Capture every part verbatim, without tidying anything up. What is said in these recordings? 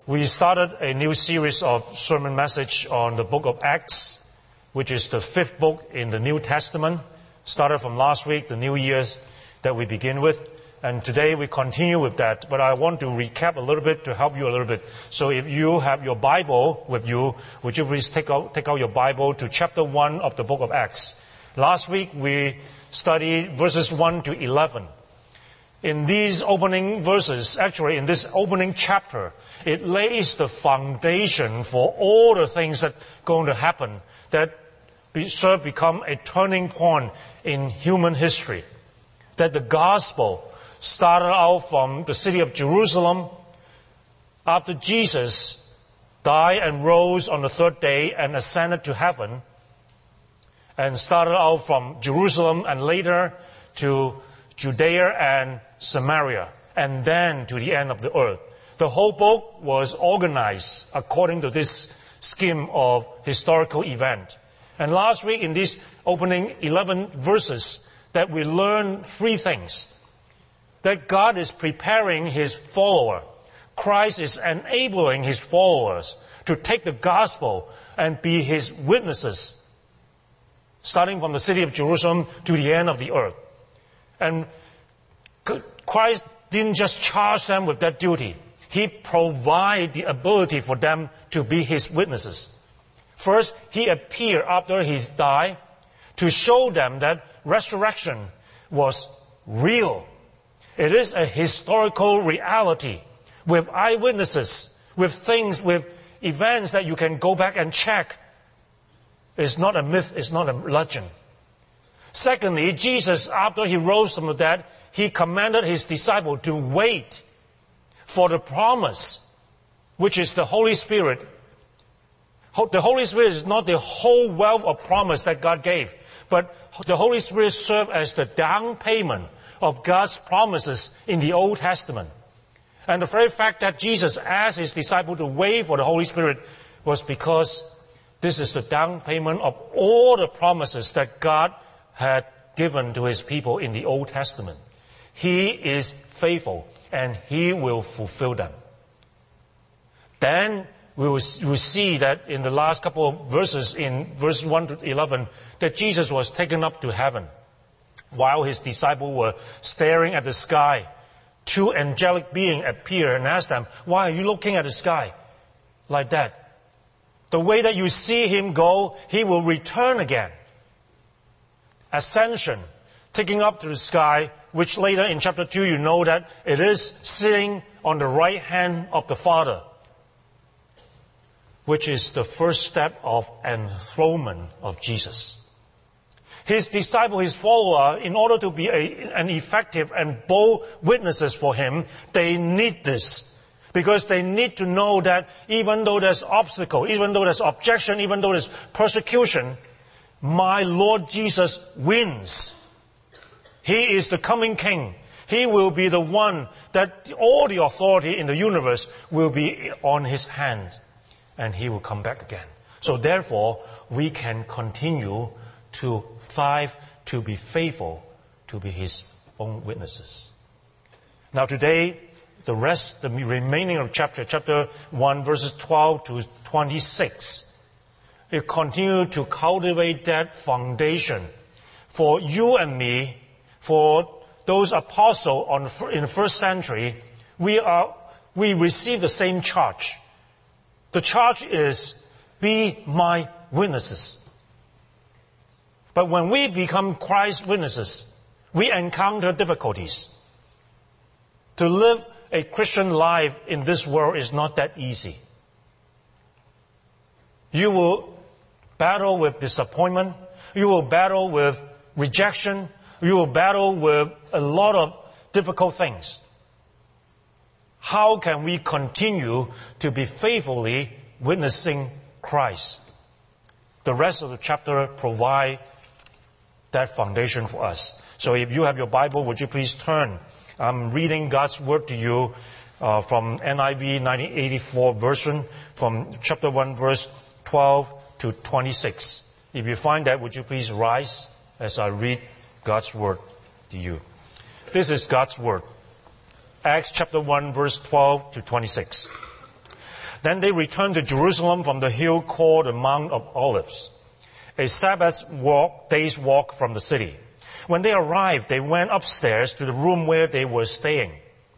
We started a new series of sermon message on the book of Acts, which is the fifth book in the New Testament. Started from last week, the New Year's that we begin with. And today we continue with that. But I want to recap a little bit to help you a little bit. So if you have your Bible with you, would you please take out, take out your Bible to chapter one of the book of Acts. Last week we studied verses one to eleven. In these opening verses, actually in this opening chapter, it lays the foundation for all the things that are going to happen that serve become a turning point in human history. That the gospel started out from the city of Jerusalem after Jesus died and rose on the third day and ascended to heaven, and started out from Jerusalem and later to Judea and Samaria, and then to the end of the earth. The whole book was organized according to this scheme of historical event. And last week in these opening eleven verses that we learned three things. That God is preparing His follower. Christ is enabling His followers to take the gospel and be His witnesses, starting from the city of Jerusalem to the end of the earth. And Christ didn't just charge them with that duty. He provided the ability for them to be His witnesses. First, He appeared after He died to show them that resurrection was real. It is a historical reality with eyewitnesses, with things, with events that you can go back and check. It's not a myth, it's not a legend. Secondly, Jesus, after He rose from the dead, He commanded His disciples to wait for the promise, which is the Holy Spirit. The Holy Spirit is not the whole wealth of promise that God gave, but the Holy Spirit served as the down payment of God's promises in the Old Testament. And the very fact that Jesus asked His disciples to wait for the Holy Spirit was because this is the down payment of all the promises that God had given to His people in the Old Testament. He is faithful and He will fulfill them. Then we will see that in the last couple of verses, in verse one to eleven, that Jesus was taken up to heaven while His disciples were staring at the sky. Two angelic beings appeared and asked them, "Why are you looking at the sky like that? The way that you see Him go, He will return again." Ascension, taking up to the sky, which later in chapter two you know that it is sitting on the right hand of the Father, which is the first step of enthronement of Jesus. His disciples, His followers, in order to be a, an effective and bold witnesses for Him, they need this. Because they need to know that even though there's obstacle, even though there's objection, even though there's persecution, my Lord Jesus wins. He is the coming King. He will be the one that all the authority in the universe will be on His hand. And He will come back again. So therefore, we can continue to strive to be faithful, to be His own witnesses. Now today, the rest, the remaining of chapter, chapter one, verses twelve to twenty-six, it continues to cultivate that foundation for you and me, for those apostles on, in the first century. We are, we receive the same charge. The charge is, be my witnesses. But when we become Christ's witnesses, we encounter difficulties. To live a Christian life in this world is not that easy. You will battle with disappointment. You will battle with rejection. You will battle with a lot of difficult things. How can we continue to be faithfully witnessing Christ? The rest of the chapter provide that foundation for us. So if you have your Bible, would you please turn? I'm reading God's Word to you uh, from N I V nineteen eighty-four version, from chapter one, verse twelve to twenty-six. If you find that, would you please rise as I read God's Word to you. This is God's Word. Acts chapter one, verse twelve to twenty-six. Then they returned to Jerusalem from the hill called the Mount of Olives, a Sabbath walk, day's walk from the city. When they arrived, they went upstairs to the room where they were staying.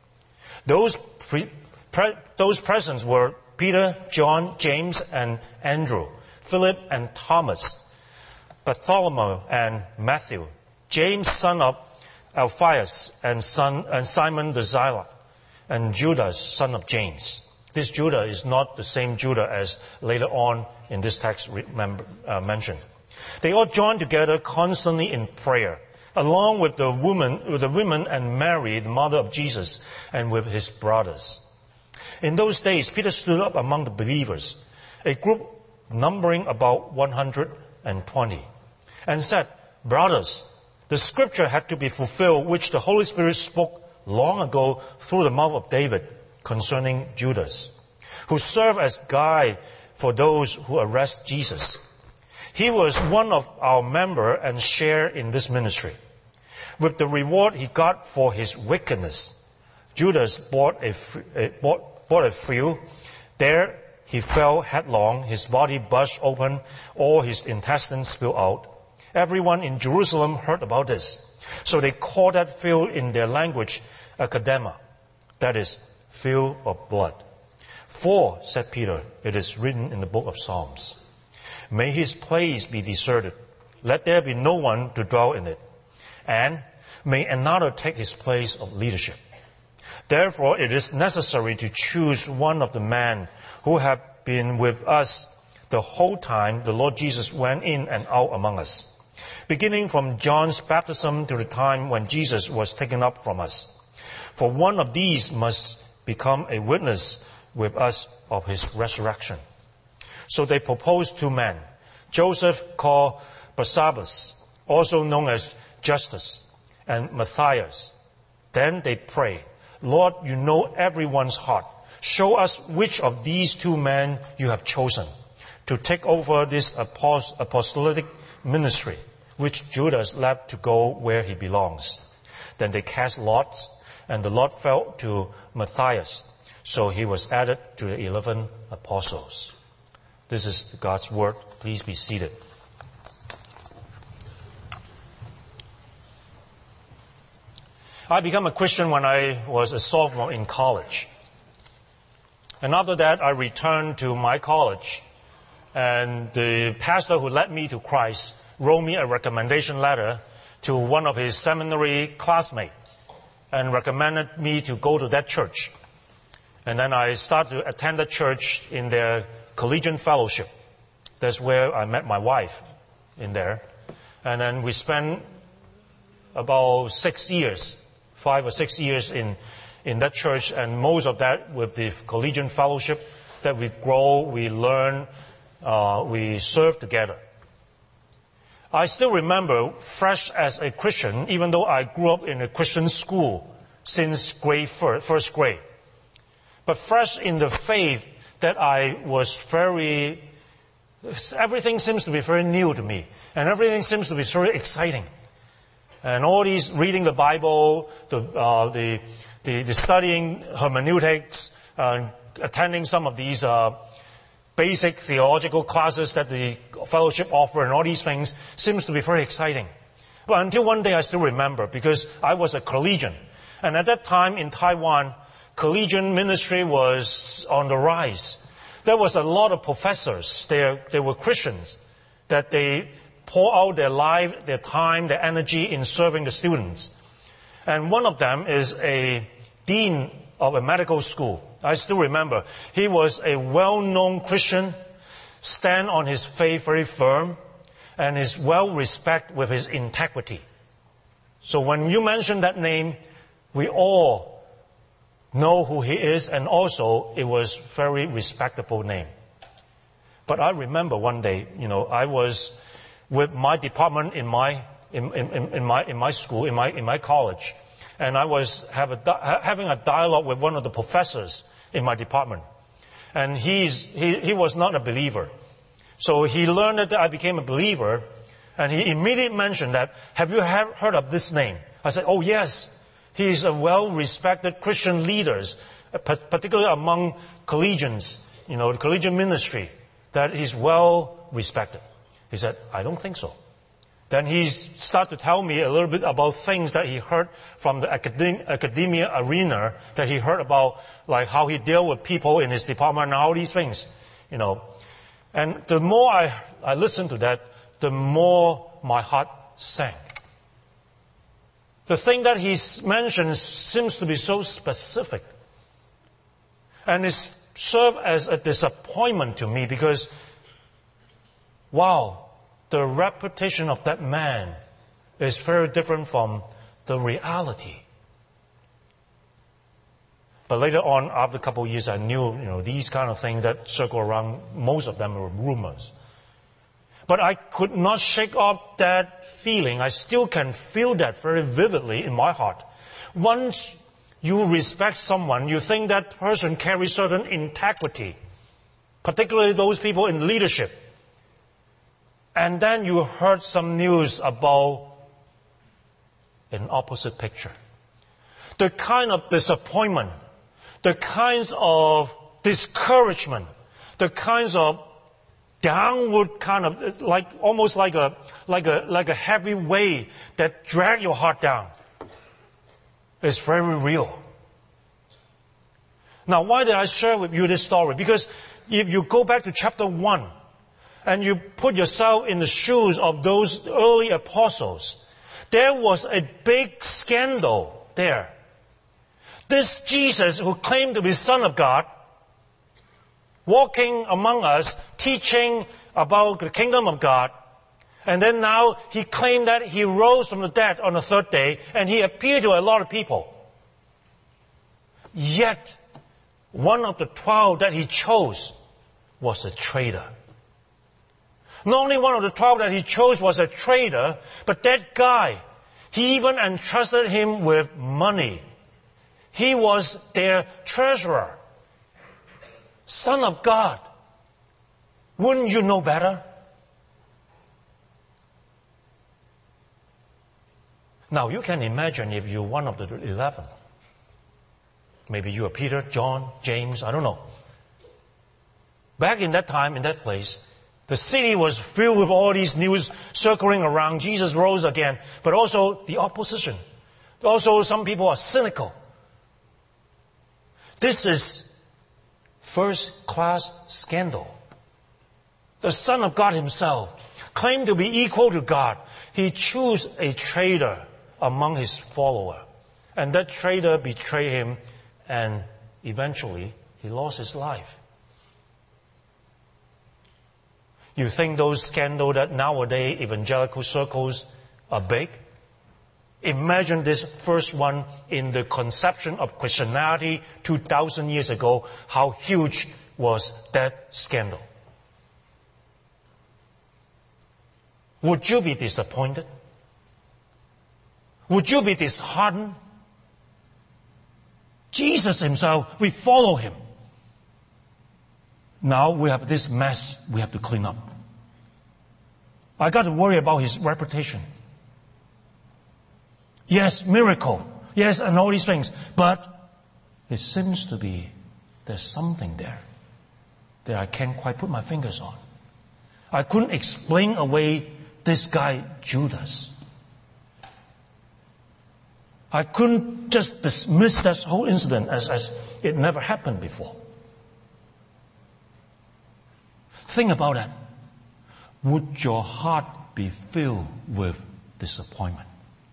Those, pre, pre, those presents were Peter, John, James, and Andrew, Philip and Thomas, Bartholomew and Matthew, James, son of Alphaeus, and, son, and Simon the Zealot, and Judas, son of James. This Judah is not the same Judah as later on in this text remember, uh, mentioned. They all joined together constantly in prayer, along with the woman, with the women and Mary, the mother of Jesus, and with his brothers. In those days, Peter stood up among the believers, a group numbering about one hundred twenty, and said, "Brothers, the scripture had to be fulfilled, which the Holy Spirit spoke long ago through the mouth of David concerning Judas, who served as guide for those who arrest Jesus. He was one of our members and shared in this ministry. With the reward he got for his wickedness, Judas bought a, a, bought, bought a few. There he fell headlong, his body burst open, all his intestines spilled out. Everyone in Jerusalem heard about this. So they called that field in their language Akadema, that is, field of blood. For, said Peter, it is written in the book of Psalms, may his place be deserted. Let there be no one to dwell in it. And may another take his place of leadership. Therefore, it is necessary to choose one of the men who have been with us the whole time the Lord Jesus went in and out among us, beginning from John's baptism to the time when Jesus was taken up from us. For one of these must become a witness with us of his resurrection." So they proposed two men, Joseph called Barsabbas, also known as Justus, and Matthias. Then they prayed, "Lord, you know everyone's heart. Show us which of these two men you have chosen to take over this apostolic ministry, which Judas left to go where he belongs." Then they cast lots, and the lot fell to Matthias. So he was added to the eleven apostles. This is God's word. Please be seated. I became a Christian when I was a sophomore in college. And after that, I returned to my college. And the pastor who led me to Christ wrote me a recommendation letter to one of his seminary classmates and recommended me to go to that church. And then I started to attend the church in their collegiate fellowship. That's where I met my wife in there. And then we spent about six years, five or six years in, in that church, and most of that with the collegiate fellowship, that we grow, we learn, uh, we serve together. I still remember, fresh as a Christian, even though I grew up in a Christian school since grade first, first grade. But fresh in the faith that I was very, everything seems to be very new to me. And everything seems to be very exciting. And all these reading the Bible, the, uh, the, the, the studying hermeneutics, uh, attending some of these uh, basic theological classes that the fellowship offer and all these things seems to be very exciting. But until one day I still remember, because I was a collegian. And at that time in Taiwan, collegiate ministry was on the rise. There was a lot of professors. They, they were Christians, that they pour out their life, their time, their energy in serving the students. And one of them is a dean of a medical school. I still remember. He was a well-known Christian, stand on his faith very firm, and is well respected with his integrity. So when you mention that name, we all know who he is, and also it was very respectable name. But I remember one day, you know, I was with my department in my in, in, in my in my school, in my in my college, and I was have a, having a dialogue with one of the professors in my department, and he's he he was not a believer, so he learned that I became a believer, and he immediately mentioned that, have you heard of this name? I said, oh yes. He is a well-respected Christian leader, particularly among collegians you know, the collegiate ministry, that he's well respected. He said, I don't think so. Then he started to tell me a little bit about things that he heard from the academ- academia arena, that he heard about, like how he dealt with people in his department and all these things, you know. And the more I, I listened to that, the more my heart sank. The thing that he mentioned seems to be so specific. And it served as a disappointment to me because, wow, the reputation of that man is very different from the reality. But later on, after a couple of years, I knew, you know, these kind of things that circle around, most of them were rumors. But I could not shake off that feeling. I still can feel that very vividly in my heart. Once you respect someone, you think that person carries certain integrity, particularly those people in leadership. And then you heard some news about an opposite picture. The kind of disappointment, the kinds of discouragement, the kinds of downward kind of, like, almost like a, like a, like a heavy weight that drag your heart down. It's very real. Now, why did I share with you this story? Because if you go back to chapter one, and you put yourself in the shoes of those early apostles, there was a big scandal there. This Jesus, who claimed to be Son of God, walking among us, teaching about the kingdom of God, and then now he claimed that he rose from the dead on the third day, and he appeared to a lot of people. Yet, one of the twelve that he chose was a traitor. Not only one of the twelve that he chose was a traitor, but that guy, he even entrusted him with money. He was their treasurer. Son of God. Wouldn't you know better? Now, you can imagine if you're one of the eleven. Maybe you are Peter, John, James, I don't know. Back in that time, in that place, the city was filled with all these news circling around. Jesus rose again. But also the opposition. Also, some people are cynical. This is first-class scandal. The Son of God himself claimed to be equal to God. He chose a traitor among his followers. And that traitor betrayed him, and eventually he lost his life. You think those scandals that nowadays evangelical circles are big? Imagine this first one in the conception of Christianity two thousand years ago, how huge was that scandal. Would you be disappointed? Would you be disheartened? Jesus himself, we follow him. Now we have this mess we have to clean up. I got to worry about his reputation. Yes, miracle. Yes, and all these things. But it seems to be there's something there that I can't quite put my fingers on. I couldn't explain away this guy, Judas. I couldn't just dismiss this whole incident as, as it never happened before. Think about that. Would your heart be filled with disappointment?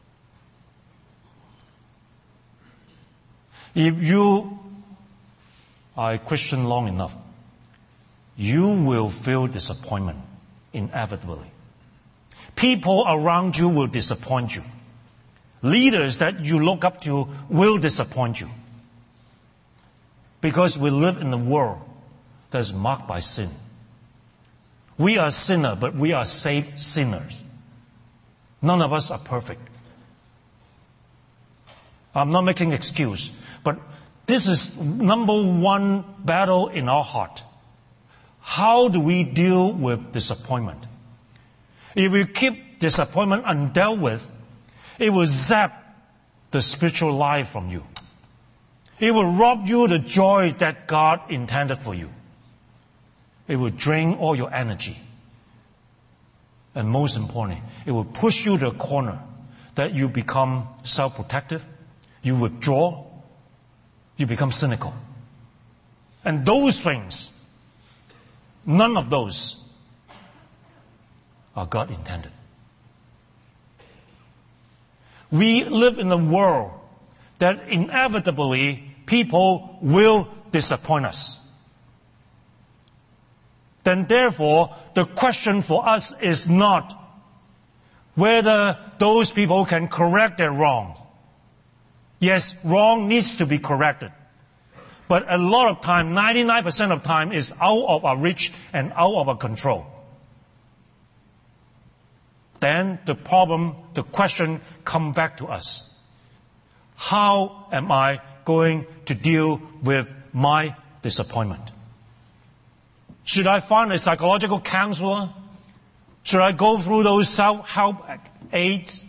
If you are a Christian long enough, you will feel disappointment inevitably. People around you will disappoint you. Leaders that you look up to will disappoint you. Because we live in a world that is marked by sin. We are sinners, but we are saved sinners. None of us are perfect. I'm not making an excuse, but this is number one battle in our heart. How do we deal with disappointment? If we keep disappointment undealt with, it will zap the spiritual life from you. It will rob you the joy that God intended for you. It will drain all your energy. And most importantly, it will push you to a corner that you become self-protective, you withdraw, you become cynical. And those things, none of those are God intended. We live in a world that inevitably people will disappoint us. Then therefore, the question for us is not whether those people can correct their wrong. Yes, wrong needs to be corrected. But a lot of time, ninety-nine percent of time is out of our reach and out of our control. Then the problem, the question comes back to us. How am I going to deal with my disappointment? Should I find a psychological counselor? Should I go through those self-help aids?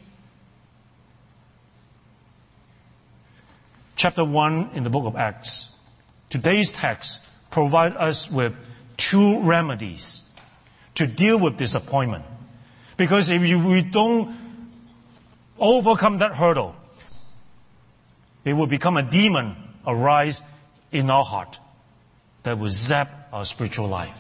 Chapter one in the book of Acts. Today's text provides us with two remedies to deal with disappointment. Because if we don't overcome that hurdle, it will become a demon arise in our heart that will zap our spiritual life.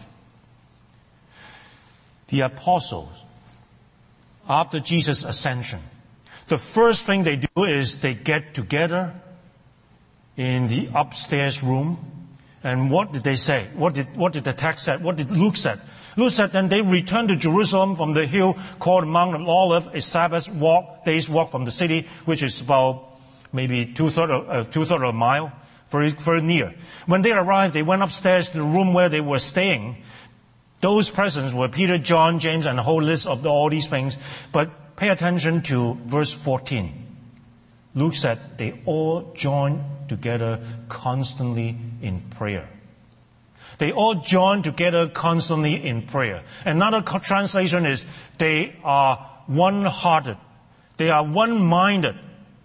The apostles, after Jesus' ascension, the first thing they do is they get together in the upstairs room. And what did they say? What did, what did the text say? What did Luke say? Luke said, then they returned to Jerusalem from the hill called Mount of Olives, a Sabbath walk, day's walk from the city, which is about maybe two-thirds of, uh, two-thirds of a mile, very, very near. When they arrived, they went upstairs to the room where they were staying. Those presents were Peter, John, James, and a whole list of the, all these things. But pay attention to verse fourteen. Luke said they all joined together constantly in prayer. They all joined together constantly in prayer. Another translation is they are one-hearted. They are one-minded,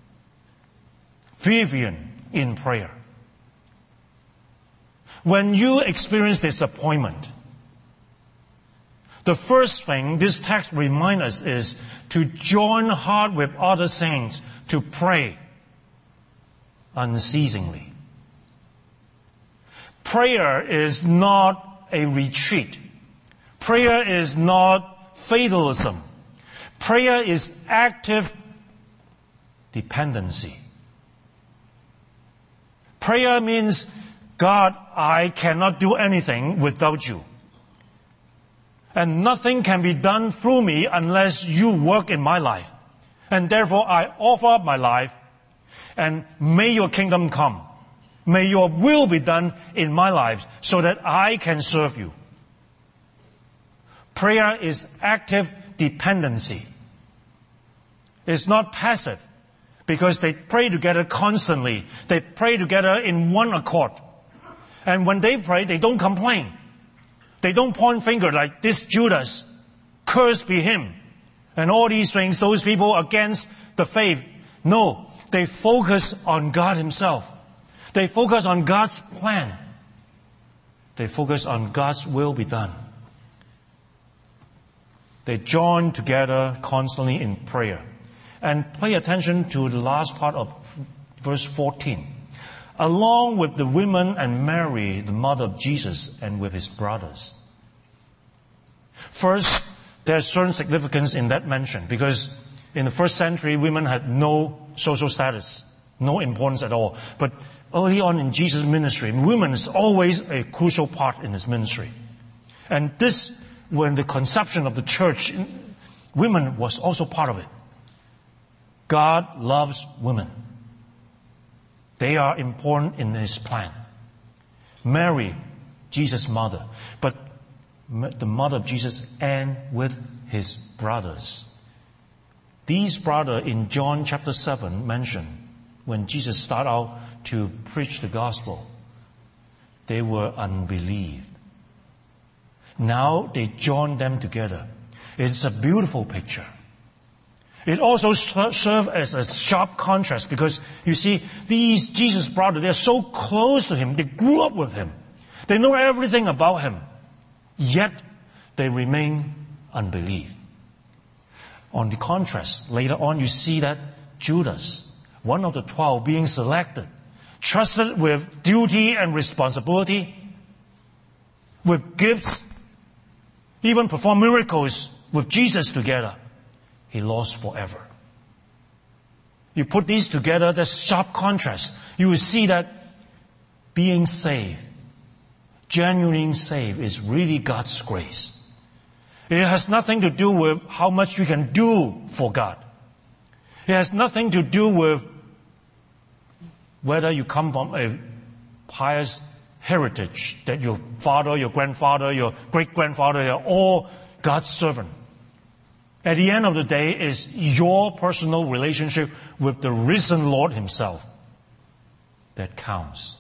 fervent in prayer. When you experience disappointment, the first thing this text reminds us is to join heart with other saints to pray unceasingly. Prayer is not a retreat. Prayer is not fatalism. Prayer is active dependency. Prayer means, God, I cannot do anything without you. And nothing can be done through me unless you work in my life. And therefore I offer up my life, and may your kingdom come. May your will be done in my life so that I can serve you. Prayer is active dependency. It's not passive, because they pray together constantly. They pray together in one accord. And when they pray, they don't complain. They don't point finger like this Judas, cursed be him, and all these things, those people against the faith. No, they focus on God himself. They focus on God's plan. They focus on God's will be done. They join together constantly in prayer. And pay attention to the last part of verse fourteen. Along with the women and Mary, the mother of Jesus, and with his brothers. First, there's certain significance in that mention, because in the first century, women had no social status, no importance at all. But early on in Jesus' ministry, women is always a crucial part in his ministry. And this, when the conception of the church, women was also part of it. God loves women. They are important in his plan. Mary, Jesus' mother, but the mother of Jesus, and with his brothers. These brothers in John chapter seven mentioned when Jesus started out to preach the gospel, they were unbelieved. Now they join them together. It's a beautiful picture. It also serves as a sharp contrast, because you see, these Jesus brothers, they're so close to him. They grew up with him. They know everything about him. Yet they remain unbelief. On the contrast, later on you see that Judas, one of the twelve being selected, trusted with duty and responsibility, with gifts, even perform miracles with Jesus together, he lost forever. You put these together, there's sharp contrast. You will see that being saved, genuinely saved, is really God's grace. It has nothing to do with how much you can do for God. It has nothing to do with whether you come from a pious heritage, that your father, your grandfather, your great-grandfather are all God's servant. At the end of the day, it's your personal relationship with the risen Lord himself that counts.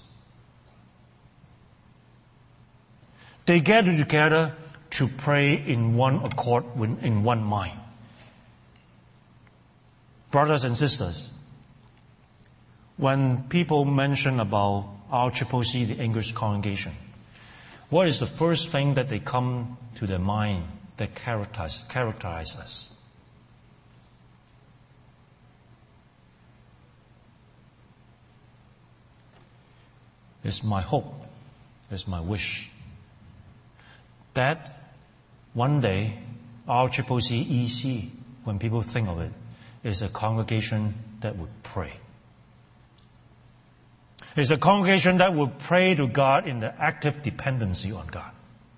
They gathered together to pray in one accord, in one mind. Brothers and sisters, when people mention about our Triple C, the English congregation, what is the first thing that they come to their mind that characterize, characterize us? It's my hope, it's my wish that one day our Triple C E C, when people think of it, is a congregation that would pray. It's a congregation that would pray to God in the active dependency on God.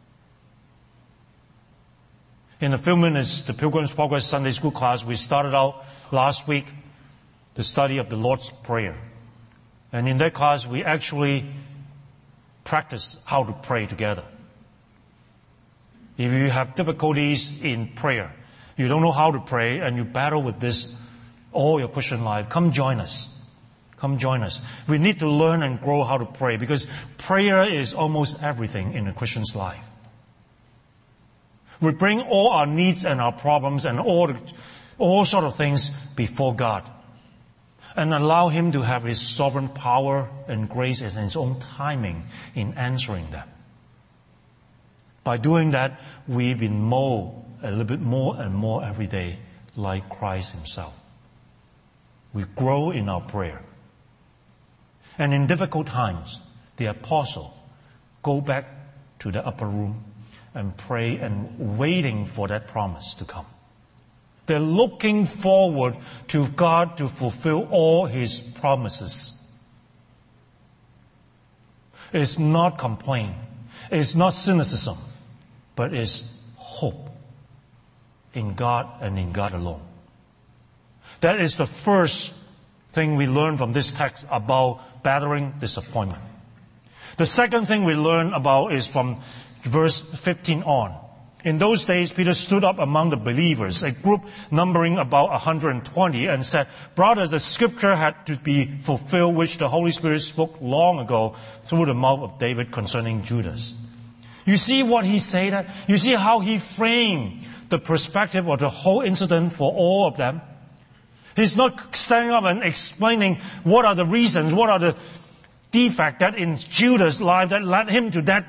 In a few minutes, the Pilgrim's Progress Sunday School class, we started out last week the study of the Lord's Prayer. And in that class, we actually practice how to pray together. If you have difficulties in prayer, you don't know how to pray, and you battle with this all your Christian life, come join us. Come join us. We need to learn and grow how to pray, because prayer is almost everything in a Christian's life. We bring all our needs and our problems and all, all sort of things before God, and allow Him to have His sovereign power and grace and His own timing in answering them. By doing that, we've been molded a little bit more and more every day like Christ Himself. We grow in our prayer. And in difficult times, the apostle go back to the upper room and pray and waiting for that promise to come. They're looking forward to God to fulfill all His promises. It's not complaint. It's not cynicism. But it's hope in God and in God alone. That is the first thing we learn from this text about battering disappointment. The second thing we learn about is from verse fifteen on. In those days, Peter stood up among the believers, a group numbering about one hundred twenty, and said, "Brothers, the scripture had to be fulfilled, which the Holy Spirit spoke long ago through the mouth of David concerning Judas." You see what he said? You see how he framed the perspective of the whole incident for all of them? He's not standing up and explaining what are the reasons, what are the defects that in Judas' life that led him to that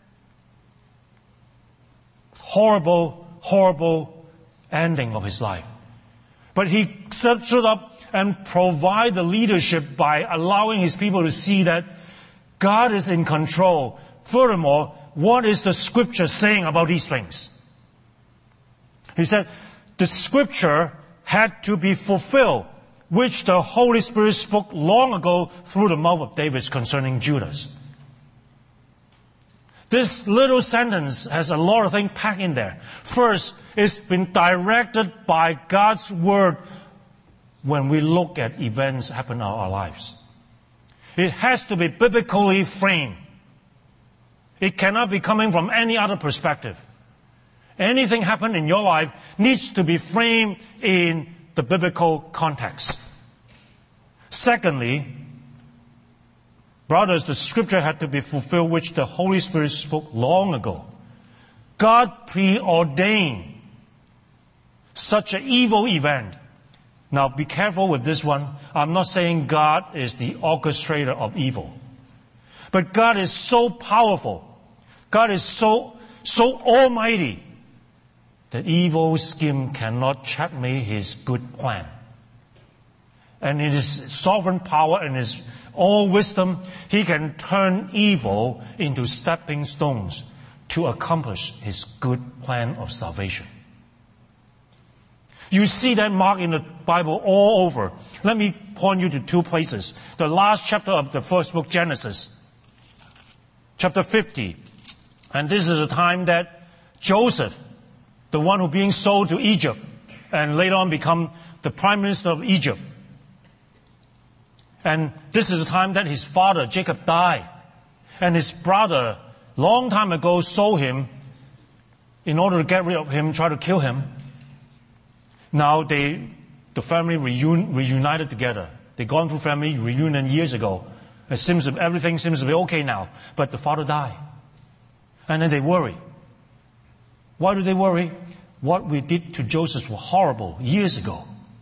horrible, horrible ending of his life. But he stood up and provided the leadership by allowing his people to see that God is in control. Furthermore, what is the scripture saying about these things? He said, the scripture had to be fulfilled, which the Holy Spirit spoke long ago through the mouth of David concerning Judas. This little sentence has a lot of things packed in there. First, it's been directed by God's word when we look at events happen in our lives. It has to be biblically framed. It cannot be coming from any other perspective. Anything happen in your life needs to be framed in the biblical context. Secondly, brothers, the scripture had to be fulfilled, which the Holy Spirit spoke long ago. God preordained such an evil event. Now, be careful with this one. I'm not saying God is the orchestrator of evil. But God is so powerful. God is so so almighty that evil scheme cannot checkmate his good plan. And in his sovereign power and his all wisdom, he can turn evil into stepping stones to accomplish his good plan of salvation. You see that mark in the Bible all over. Let me point you to two places. The last chapter of the first book, Genesis, chapter fifty. And this is the time that Joseph, the one who being sold to Egypt, and later on become the prime minister of Egypt. And this is the time that his father, Jacob, died. And his brother, long time ago, sold him in order to get rid of him, try to kill him. Now they, the family reun, reunited together. They gone through family reunion years ago. It seems that everything seems to be okay now. But the father died. And then they worry. Why do they worry? What we did to Joseph was horrible years ago.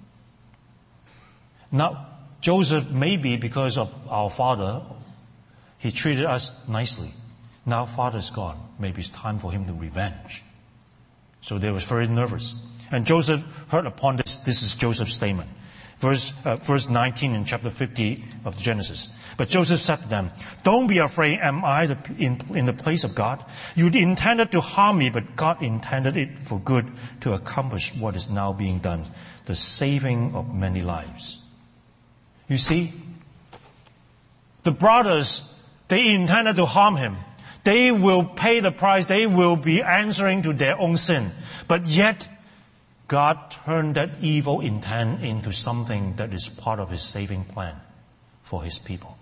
Now, Joseph, maybe because of our father, he treated us nicely. Now father's gone. Maybe it's time for him to revenge. So they was very nervous. And Joseph heard upon this. This is Joseph's statement. Verse, uh, verse nineteen in chapter fifty of Genesis. But Joseph said to them, "Don't be afraid. Am I the, in, in the place of God? You intended to harm me, but God intended it for good to accomplish what is now being done, the saving of many lives." You see, the brothers, they intended to harm him. They will pay the price. They will be answering to their own sin. But yet, God turned that evil intent into something that is part of his saving plan for his people.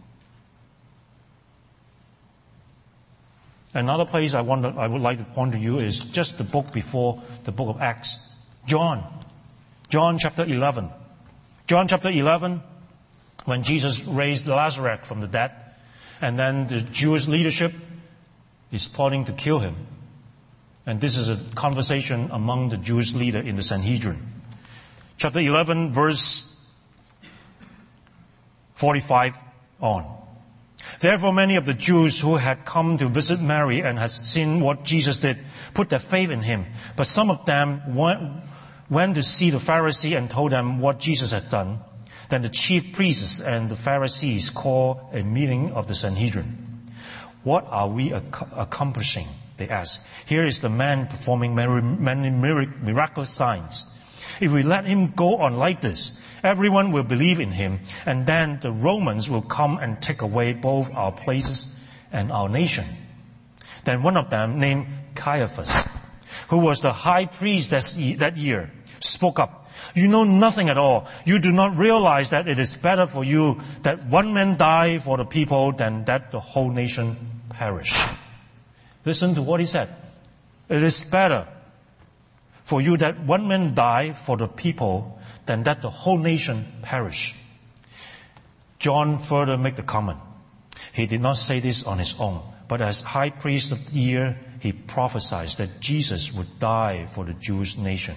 Another place I, want to, I would like to point to you is just the book before the book of Acts. John. John chapter eleven. John chapter eleven, when Jesus raised Lazarus from the dead, and then the Jewish leadership is plotting to kill him. And this is a conversation among the Jewish leader in the Sanhedrin. Chapter eleven, verse forty-five on. Therefore many of the Jews who had come to visit Mary and had seen what Jesus did put their faith in him. But some of them went, went to see the Pharisees and told them what Jesus had done. Then the chief priests and the Pharisees called a meeting of the Sanhedrin. "What are we ac- accomplishing?" they asked. "Here is the man performing many miraculous signs. If we let him go on like this, everyone will believe in him, and then the Romans will come and take away both our places and our nation." Then one of them, named Caiaphas, who was the high priest that year, spoke up. "You know nothing at all. You do not realize that it is better for you that one man die for the people than that the whole nation perish." Listen to what he said. It is better for you that one man die for the people than that the whole nation perish. John further made the comment. He did not say this on his own, but as high priest of the year, he prophesied that Jesus would die for the Jewish nation.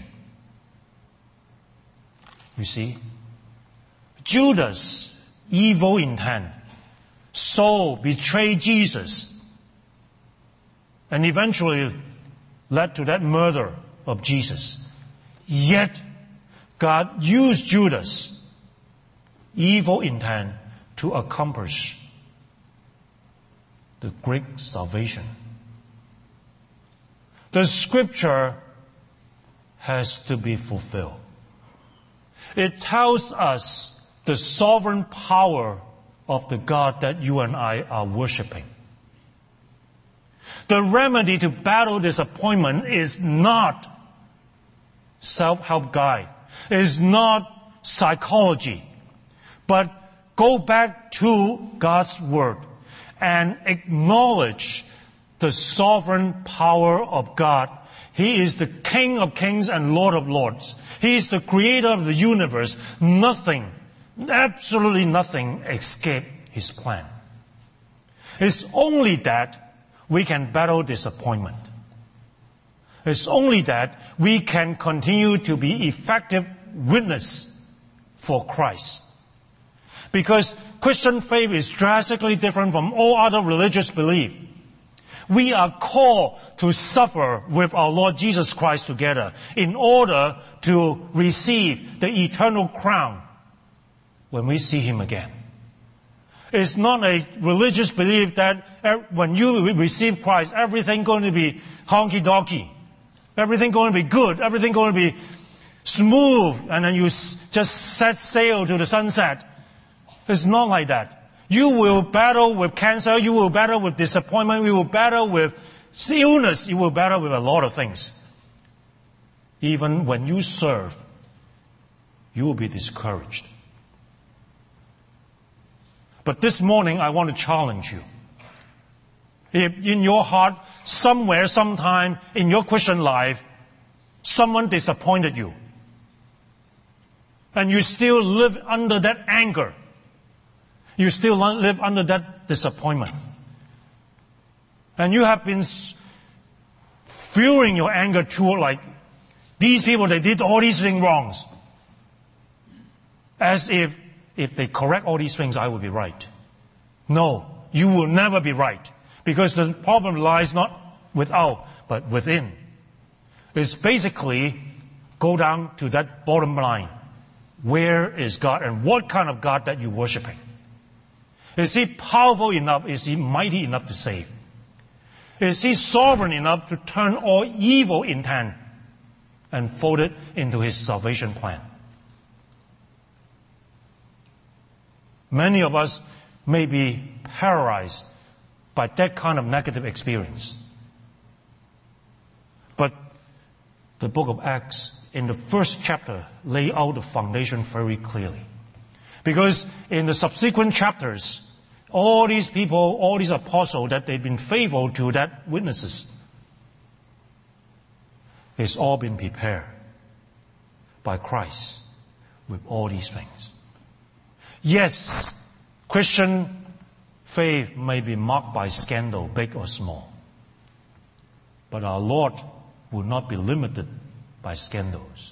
You see, Judas' evil intent, so betrayed Jesus, and eventually led to that murder of Jesus. Yet, God used Judas' evil intent to accomplish the great salvation. The scripture has to be fulfilled. It tells us the sovereign power of the God that you and I are worshiping. The remedy to battle disappointment is not self-help guide. It is not psychology. But go back to God's Word and acknowledge the sovereign power of God. He is the King of kings and Lord of lords. He is the creator of the universe. Nothing, absolutely nothing escaped His plan. It's only that we can battle disappointment. It's only that we can continue to be effective witness for Christ. Because Christian faith is drastically different from all other religious belief. We are called to suffer with our Lord Jesus Christ together in order to receive the eternal crown when we see Him again. It's not a religious belief that when you receive Christ, everything going to be honky-donkey. Everything going to be good. Everything going to be smooth. And then you just set sail to the sunset. It's not like that. You will battle with cancer. You will battle with disappointment. You will battle with illness. You will battle with a lot of things. Even when you serve, you will be discouraged. But this morning, I want to challenge you. If in your heart, somewhere, sometime in your Christian life, someone disappointed you, and you still live under that anger, you still live under that disappointment, and you have been fueling your anger toward like, these people, they did all these things wrong. As if, if they correct all these things, I will be right. No, you will never be right. Because the problem lies not without, but within. It's basically go down to that bottom line. Where is God and what kind of God that you're worshiping? Is He powerful enough? Is He mighty enough to save? Is He sovereign enough to turn all evil intent and fold it into His salvation plan? Many of us may be paralyzed by that kind of negative experience. But the book of Acts, in the first chapter, lay out the foundation very clearly. Because in the subsequent chapters, all these people, all these apostles, that they've been faithful to that witnesses, it's all been prepared by Christ with all these things. Yes, Christian faith may be marked by scandal, big or small. But our Lord will not be limited by scandals.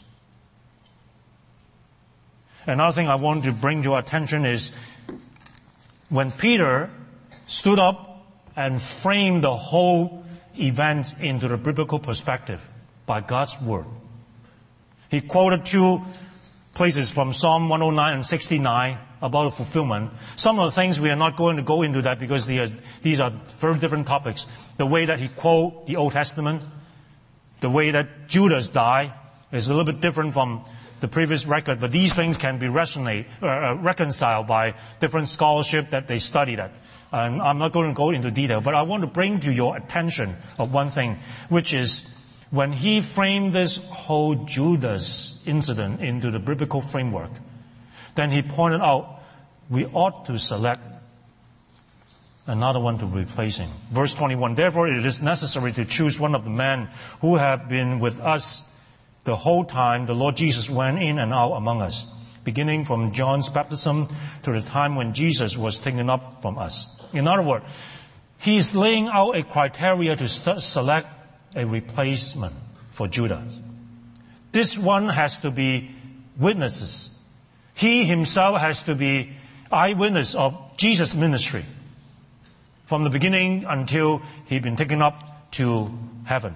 Another thing I want to bring to your attention is when Peter stood up and framed the whole event into the biblical perspective by God's Word. He quoted two places from Psalm one oh nine and sixty-nine about the fulfillment. Some of the things we are not going to go into that because these are very different topics. The way that he quoted the Old Testament, the way that Judas died is a little bit different from the previous record, but these things can be resonate, uh, reconciled by different scholarship that they study that. And I'm not going to go into detail, but I want to bring to your attention of one thing, which is when he framed this whole Judas incident into the biblical framework, then he pointed out we ought to select another one to replace him. Verse twenty-one, therefore it is necessary to choose one of the men who have been with us the whole time the Lord Jesus went in and out among us, beginning from John's baptism to the time when Jesus was taken up from us. In other words, he is laying out a criteria to st- select a replacement for Judas. This one has to be witnesses. He himself has to be eyewitness of Jesus' ministry from the beginning until he'd been taken up to heaven.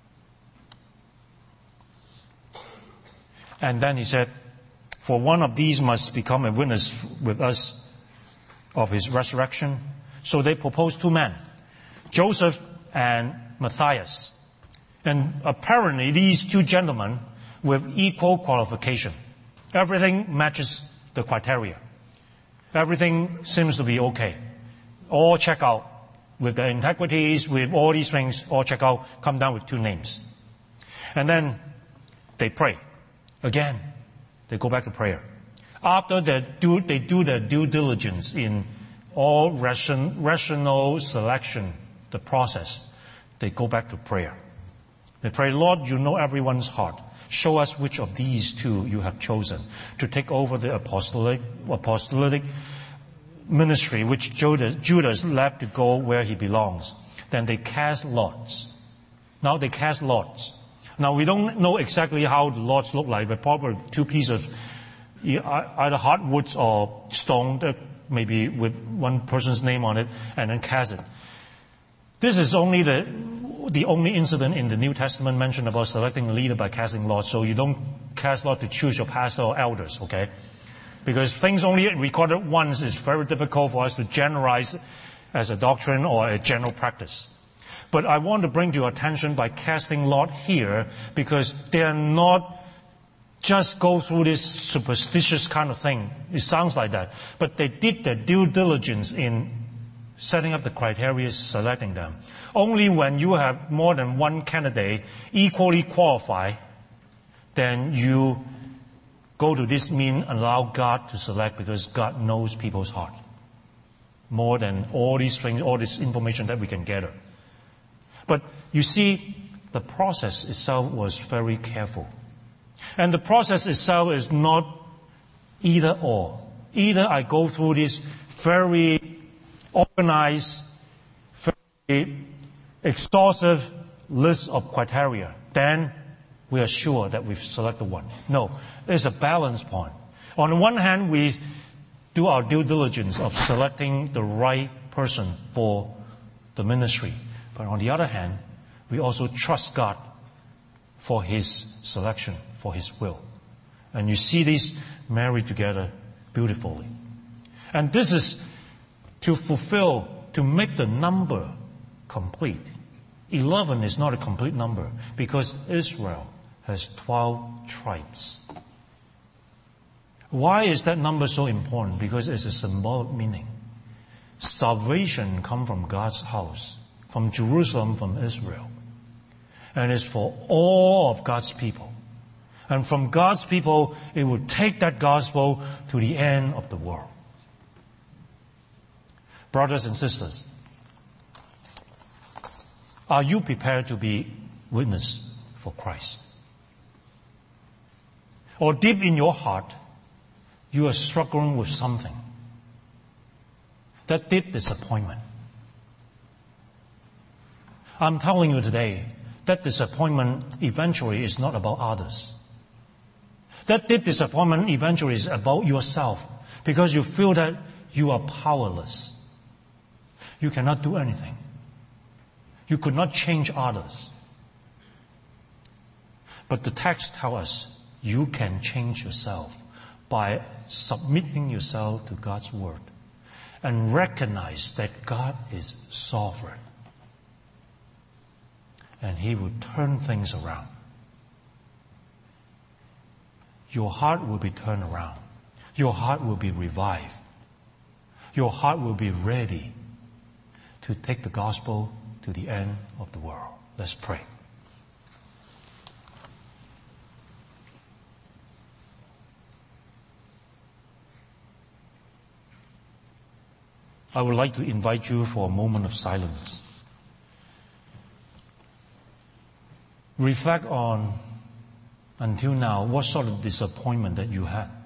And then he said, for one of these must become a witness with us of his resurrection. So they proposed two men, Joseph and Matthias. And apparently these two gentlemen with equal qualification. Everything matches the criteria. Everything seems to be okay. All check out with the integrities, with all these things, all check out, come down with two names. And then they pray. Again, they go back to prayer. After they do, they do their due diligence in all ration, rational selection, the process, they go back to prayer. They pray, Lord, you know everyone's heart. Show us which of these two you have chosen to take over the apostolic, apostolic ministry, which Judas, Judas left to go where he belongs. Then they cast lots. Now they cast lots. Now we don't know exactly how the lots look like, but probably two pieces, either hardwood or stone, maybe with one person's name on it, and then cast it. This is only the, the only incident in the New Testament mentioned about selecting a leader by casting lots. So you don't cast lot to choose your pastor or elders, okay? Because things only recorded once is very difficult for us to generalize as a doctrine or a general practice. But I want to bring to your attention by casting lot here, because they are not just go through this superstitious kind of thing. It sounds like that. But they did their due diligence in setting up the criteria, selecting them. Only when you have more than one candidate equally qualified, then you go to this mean and allow God to select, because God knows people's heart more than all these things, all this information that we can gather. But you see, the process itself was very careful. And the process itself is not either or. Either I go through this very organized, very exhaustive list of criteria, then we are sure that we've selected one. No, there's a balance point. On the one hand, we do our due diligence of selecting the right person for the ministry. But on the other hand, we also trust God for His selection, for His will. And you see these married together beautifully. And this is to fulfill, to make the number complete. Eleven is not a complete number, because Israel has twelve tribes. Why is that number so important? Because it's a symbolic meaning. Salvation comes from God's house, from Jerusalem, from Israel. And it's for all of God's people. And from God's people, it will take that gospel to the end of the world. Brothers and sisters, are you prepared to be witness for Christ? Or deep in your heart, you are struggling with something. That deep disappointment. I'm telling you today, that disappointment eventually is not about others. That deep disappointment eventually is about yourself, because you feel that you are powerless. You cannot do anything. You could not change others. But the text tells us you can change yourself by submitting yourself to God's word and recognize that God is sovereign. And He will turn things around. Your heart will be turned around. Your heart will be revived. Your heart will be ready to take the gospel to the end of the world. Let's pray. I would like to invite you for a moment of silence. Reflect on, until now, what sort of disappointment that you had.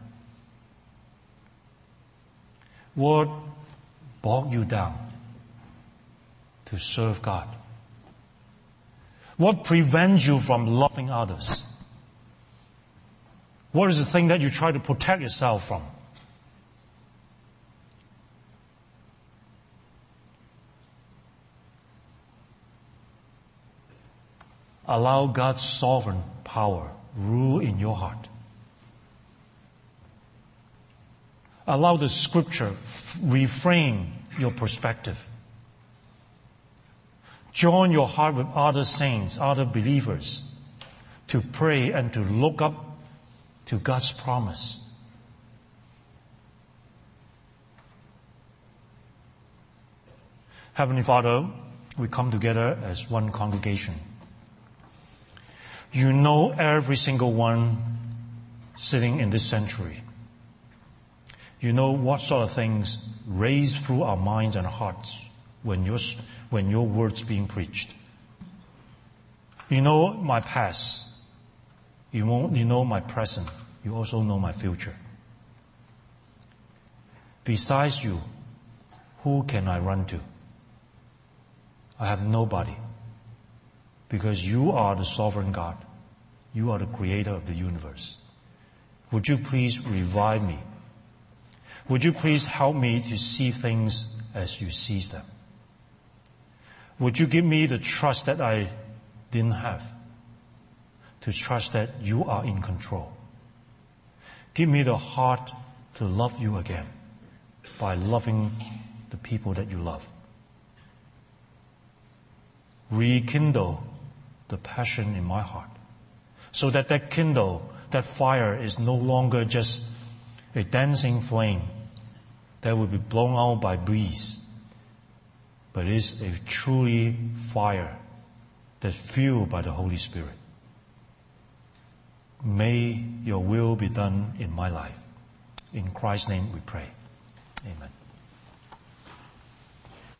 What bogged you down to serve God? What prevents you from loving others? What is the thing that you try to protect yourself from? Allow God's sovereign power rule in your heart. Allow the Scripture reframe your perspective. Join your heart with other saints, other believers, to pray and to look up to God's promise. Heavenly Father, we come together as one congregation. You know every single one sitting in this sanctuary. You know what sort of things race through our minds and hearts when your, when your word's being preached. You know my past. You know, you know my present. You also know my future. Besides you, who can I run to? I have nobody. Because you are the sovereign God. You are the creator of the universe. Would you please revive me? Would you please help me to see things as you see them? Would you give me the trust that I didn't have? To trust that you are in control. Give me the heart to love you again by loving the people that you love. Rekindle the passion in my heart so that that kindle, that fire is no longer just a dancing flame that will be blown out by breeze, but is a truly fire that's fueled by the Holy Spirit. May your will be done in my life. In Christ's name we pray. Amen.